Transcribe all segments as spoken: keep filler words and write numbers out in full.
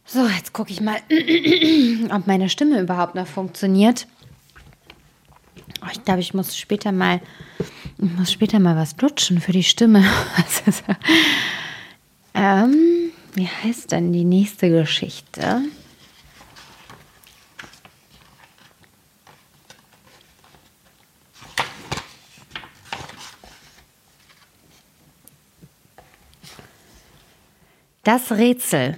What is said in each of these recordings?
So, jetzt gucke ich mal, ob meine Stimme überhaupt noch funktioniert. Oh, ich glaube, ich muss später mal, ich muss später mal was lutschen für die Stimme. ähm, wie heißt denn die nächste Geschichte? Das Rätsel.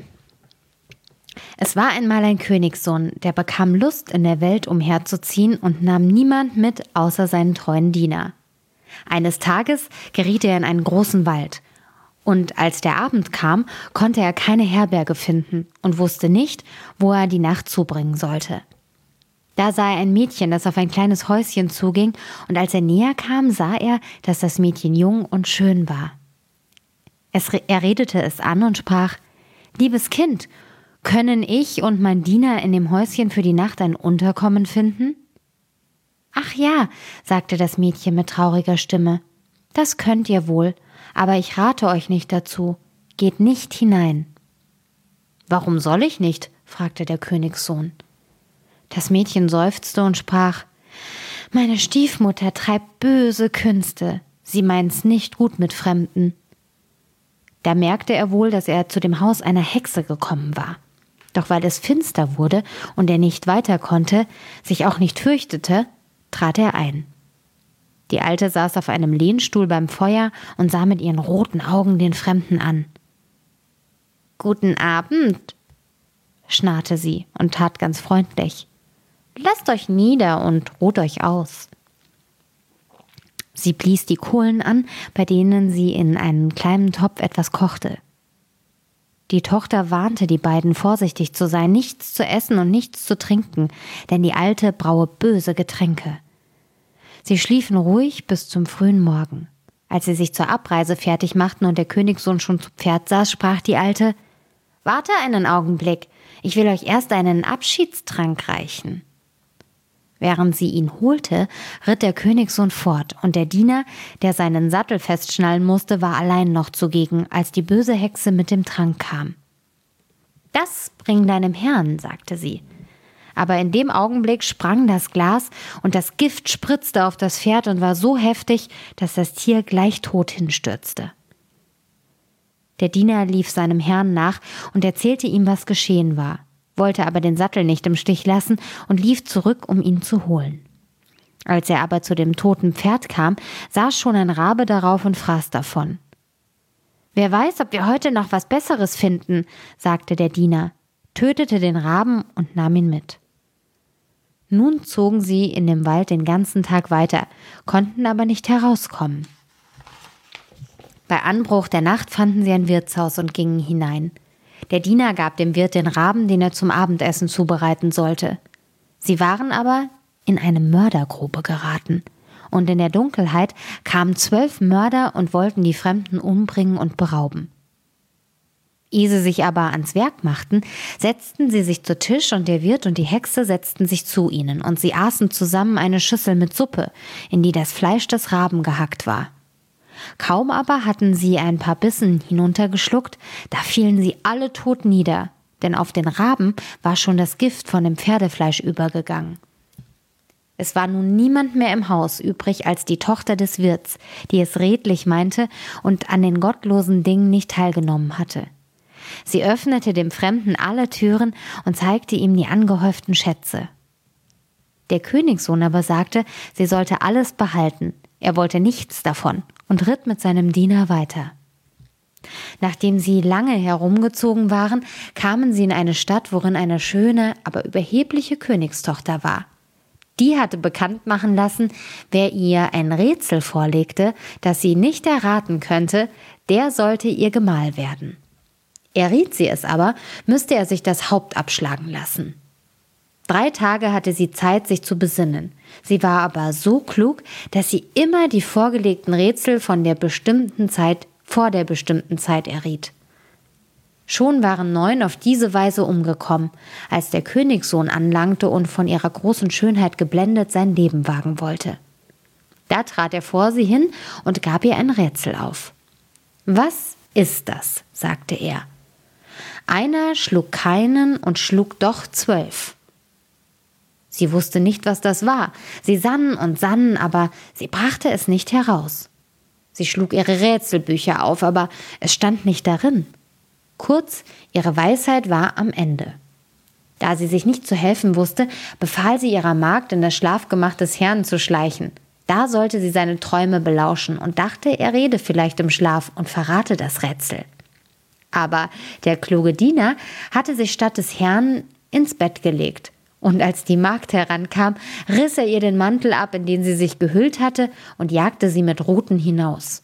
Es war einmal ein Königssohn, der bekam Lust, in der Welt umherzuziehen und nahm niemand mit, außer seinen treuen Diener. Eines Tages geriet er in einen großen Wald. Und als der Abend kam, konnte er keine Herberge finden und wusste nicht, wo er die Nacht zubringen sollte. Da sah er ein Mädchen, das auf ein kleines Häuschen zuging, und als er näher kam, sah er, dass das Mädchen jung und schön war. Es, er redete es an und sprach: »Liebes Kind, können ich und mein Diener in dem Häuschen für die Nacht ein Unterkommen finden?« »Ach ja«, sagte das Mädchen mit trauriger Stimme, »das könnt ihr wohl, aber ich rate euch nicht dazu. Geht nicht hinein.« »Warum soll ich nicht?« fragte der Königssohn. Das Mädchen seufzte und sprach: »Meine Stiefmutter treibt böse Künste. Sie meint's nicht gut mit Fremden.« Da merkte er wohl, dass er zu dem Haus einer Hexe gekommen war. Doch weil es finster wurde und er nicht weiter konnte, sich auch nicht fürchtete, trat er ein. Die Alte saß auf einem Lehnstuhl beim Feuer und sah mit ihren roten Augen den Fremden an. »Guten Abend«, schnarrte sie und tat ganz freundlich. »Lasst euch nieder und ruht euch aus.« Sie blies die Kohlen an, bei denen sie in einem kleinen Topf etwas kochte. Die Tochter warnte die beiden, vorsichtig zu sein, nichts zu essen und nichts zu trinken, denn die Alte braue böse Getränke. Sie schliefen ruhig bis zum frühen Morgen. Als sie sich zur Abreise fertig machten und der Königssohn schon zu Pferd saß, sprach die Alte: »Warte einen Augenblick, ich will euch erst einen Abschiedstrank reichen.« Während sie ihn holte, ritt der Königssohn fort, und der Diener, der seinen Sattel festschnallen musste, war allein noch zugegen, als die böse Hexe mit dem Trank kam. »Das bring deinem Herrn«, sagte sie. Aber in dem Augenblick sprang das Glas, und das Gift spritzte auf das Pferd und war so heftig, dass das Tier gleich tot hinstürzte. Der Diener lief seinem Herrn nach und erzählte ihm, was geschehen war, wollte aber den Sattel nicht im Stich lassen und lief zurück, um ihn zu holen. Als er aber zu dem toten Pferd kam, saß schon ein Rabe darauf und fraß davon. »Wer weiß, ob wir heute noch was Besseres finden«, sagte der Diener, tötete den Raben und nahm ihn mit. Nun zogen sie in dem Wald den ganzen Tag weiter, konnten aber nicht herauskommen. Bei Anbruch der Nacht fanden sie ein Wirtshaus und gingen hinein. Der Diener gab dem Wirt den Raben, den er zum Abendessen zubereiten sollte. Sie waren aber in eine Mördergrube geraten, und in der Dunkelheit kamen zwölf Mörder und wollten die Fremden umbringen und berauben. Ehe sie sich aber ans Werk machten, setzten sie sich zu Tisch, und der Wirt und die Hexe setzten sich zu ihnen, und sie aßen zusammen eine Schüssel mit Suppe, in die das Fleisch des Raben gehackt war. Kaum aber hatten sie ein paar Bissen hinuntergeschluckt, da fielen sie alle tot nieder, denn auf den Raben war schon das Gift von dem Pferdefleisch übergegangen. Es war nun niemand mehr im Haus übrig als die Tochter des Wirts, die es redlich meinte und an den gottlosen Dingen nicht teilgenommen hatte. Sie öffnete dem Fremden alle Türen und zeigte ihm die angehäuften Schätze. Der Königssohn aber sagte, sie sollte alles behalten, er wollte nichts davon und ritt mit seinem Diener weiter. Nachdem sie lange herumgezogen waren, kamen sie in eine Stadt, worin eine schöne, aber überhebliche Königstochter war. Die hatte bekannt machen lassen, wer ihr ein Rätsel vorlegte, das sie nicht erraten könnte, der sollte ihr Gemahl werden. Erriet sie es aber, müsste er sich das Haupt abschlagen lassen. Drei Tage hatte sie Zeit, sich zu besinnen. Sie war aber so klug, dass sie immer die vorgelegten Rätsel von der bestimmten Zeit vor der bestimmten Zeit erriet. Schon waren neun auf diese Weise umgekommen, als der Königssohn anlangte und von ihrer großen Schönheit geblendet sein Leben wagen wollte. Da trat er vor sie hin und gab ihr ein Rätsel auf. »Was ist das?« sagte er. Einer schlug keinen und schlug doch zwölf. Sie wusste nicht, was das war. Sie sann und sann, aber sie brachte es nicht heraus. Sie schlug ihre Rätselbücher auf, aber es stand nicht darin. Kurz, ihre Weisheit war am Ende. Da sie sich nicht zu helfen wusste, befahl sie ihrer Magd, in das Schlafgemach des Herrn zu schleichen. Da sollte sie seine Träume belauschen und dachte, er rede vielleicht im Schlaf und verrate das Rätsel. Aber der kluge Diener hatte sich statt des Herrn ins Bett gelegt. Und als die Magd herankam, riss er ihr den Mantel ab, in den sie sich gehüllt hatte, und jagte sie mit Ruten hinaus.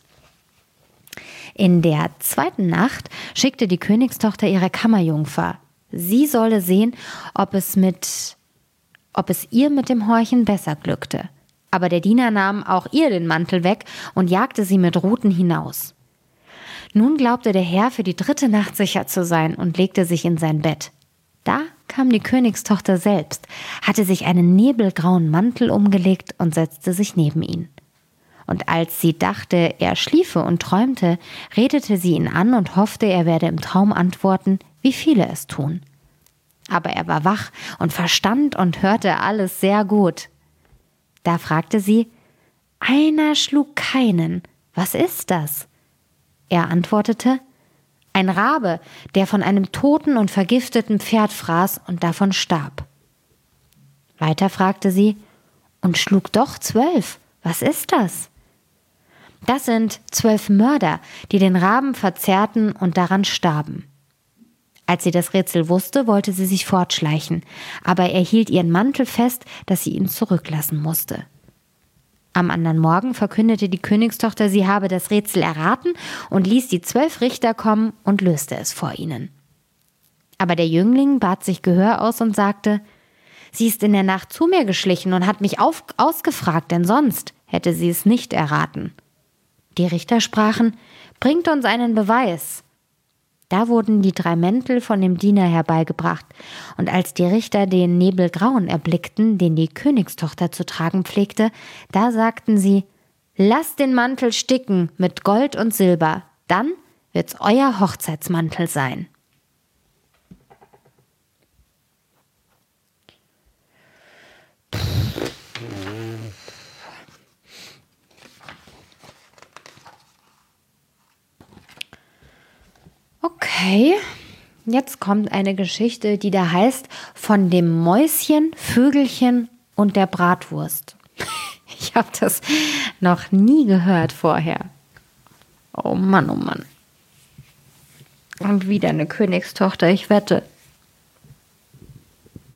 In der zweiten Nacht schickte die Königstochter ihre Kammerjungfer. Sie solle sehen, ob es, mit, ob es ihr mit dem Horchen besser glückte. Aber der Diener nahm auch ihr den Mantel weg und jagte sie mit Ruten hinaus. Nun glaubte der Herr für die dritte Nacht sicher zu sein und legte sich in sein Bett. Da kam die Königstochter selbst, hatte sich einen nebelgrauen Mantel umgelegt und setzte sich neben ihn. Und als sie dachte, er schliefe und träumte, redete sie ihn an und hoffte, er werde im Traum antworten, wie viele es tun. Aber er war wach und verstand und hörte alles sehr gut. Da fragte sie, einer schlug keinen, was ist das? Er antwortete, ein Rabe, der von einem toten und vergifteten Pferd fraß und davon starb. Weiter fragte sie, und schlug doch zwölf, was ist das? Das sind zwölf Mörder, die den Raben verzehrten und daran starben. Als sie das Rätsel wusste, wollte sie sich fortschleichen, aber er hielt ihren Mantel fest, dass sie ihn zurücklassen musste. Am anderen Morgen verkündete die Königstochter, sie habe das Rätsel erraten und ließ die zwölf Richter kommen und löste es vor ihnen. Aber der Jüngling bat sich Gehör aus und sagte, sie ist in der Nacht zu mir geschlichen und hat mich auf, ausgefragt, denn sonst hätte sie es nicht erraten. Die Richter sprachen, bringt uns einen Beweis. Da wurden die drei Mäntel von dem Diener herbeigebracht, und als die Richter den Nebelgrauen erblickten, den die Königstochter zu tragen pflegte, da sagten sie, lasst den Mantel sticken mit Gold und Silber, dann wird's euer Hochzeitsmantel sein. Okay, jetzt kommt eine Geschichte, die da heißt von dem Mäuschen, Vögelchen und der Bratwurst. Ich habe das noch nie gehört vorher. Oh Mann, oh Mann. Und wieder eine Königstochter, ich wette.